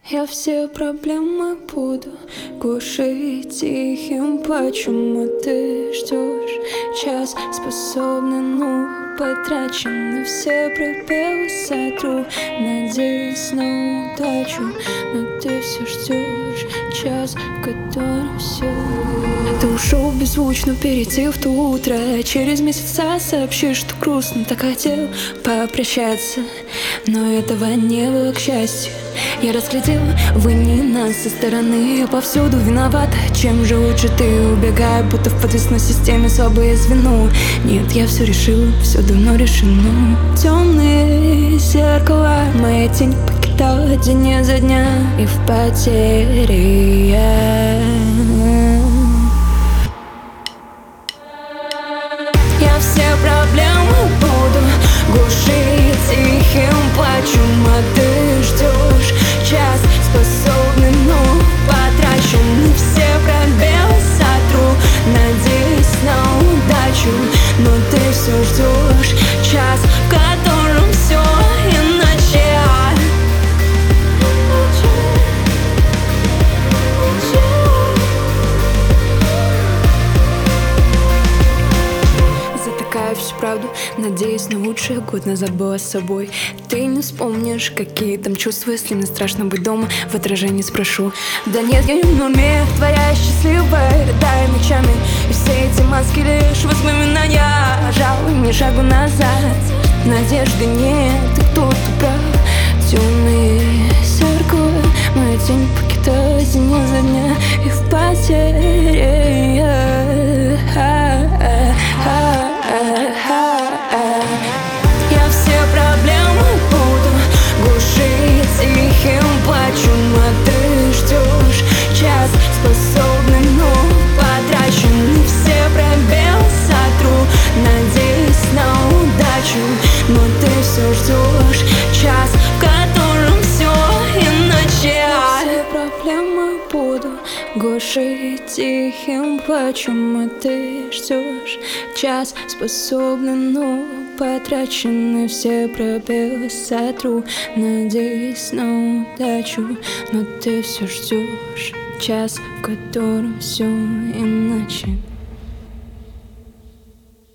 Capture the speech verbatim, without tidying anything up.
Я все проблемы буду глушить тихим плачем, а ты ждешь час способный, ну, потрачены все пробелы сотру. Надеюсь на удачу, но ты все ждешь час, в котором все. Ты ушел беззвучно перейти в то утро. Через месяца сообщишь, что грустно. Так хотел попрощаться, но этого не было, к счастью. Я разглядел, вы не нас со стороны. Я повсюду виновата, чем же лучше ты? Убегаю, будто в подвесной системе слабое звено. Нет, я все решил, все давно решено. Темные зеркала, моя тень покидала день за дня. И в потере я Я все проблемы буду глушить тихим плачем, а ты ждешь час способный, но потрачены все пробелы сотру. Надеюсь на удачу, но ты все ждешь час, в котором все иначе. Затыкаю всю правду, надеюсь на лучшее. Год назад была с собой. Ты не вспомнишь, какие там чувства, если мне страшно быть дома. В отражении спрошу: да нет, я не в норме, твоя счастливая, рыдая ночами. И все эти маски лишь воспоминания. Жалуй, не шагу назад, надежды нет, и кто-то прав. Темные зеркала, моя тень покидает день за дня. И в потере я Я все проблемы буду глушить тихим плачем, а ты ждешь час способный, но потрачены все пробелы сотру. Надеюсь на удачу, но ты все ждешь час, в котором все иначе. Я все проблемы буду глушить тихим плачем, а ты ждешь час способный, но потрачены все пробелы сотру. Надеюсь на удачу, но ты все ждешь час, в котором все иначе.